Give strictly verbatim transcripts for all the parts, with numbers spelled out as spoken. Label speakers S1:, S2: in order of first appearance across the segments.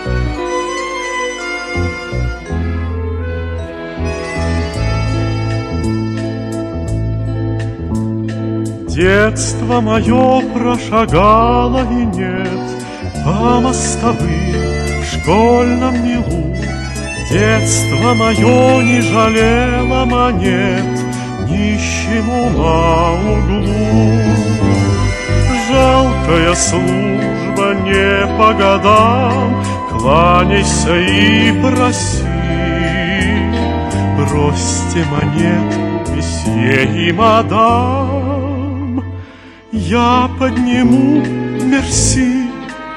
S1: Детство мое прошагало и нет по мостовым в школьном милу. Детство мое не жалело монет нищему на углу. Жалкая служба не по годам, кланяйся и проси. Бросьте монетку, месье и мадам, я подниму мерси.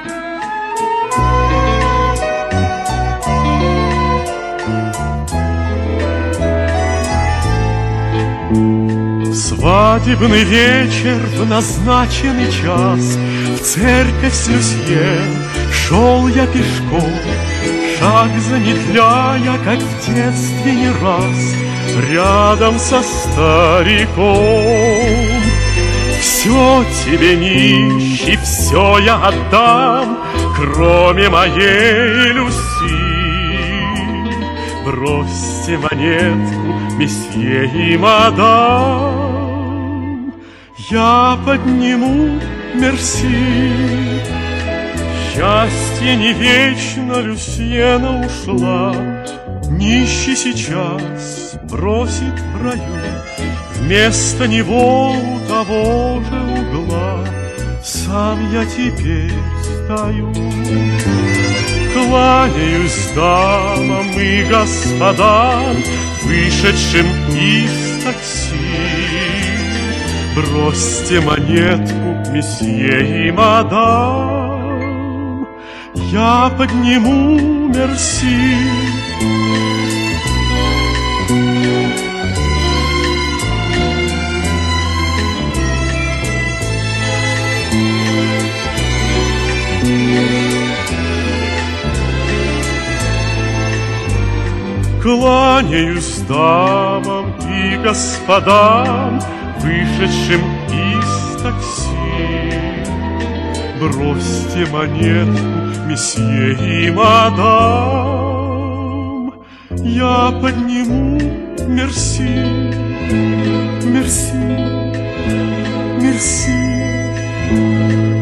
S1: Свадебный вечер в назначенный час, в церковь с Люсье шел я пешком, шаг замедляя, как в детстве не раз, рядом со стариком. Все тебе, нищий, все я отдам, кроме моей Люси. Бросьте монетку, месье и мадам, я подниму мерси. Счастье не вечно, Люсьена ушла, нищий сейчас бросит в раю. Вместо него у того же угла сам я теперь стою. Кланяюсь дамам и господам, вышедшим из такси. Бросьте монетку, месье и мадам, я подниму мерси. Кланяюсь дамам и господам, вышедшим из такси. Бросьте монетку, месье и мадам, я подниму мерси, мерси, мерси.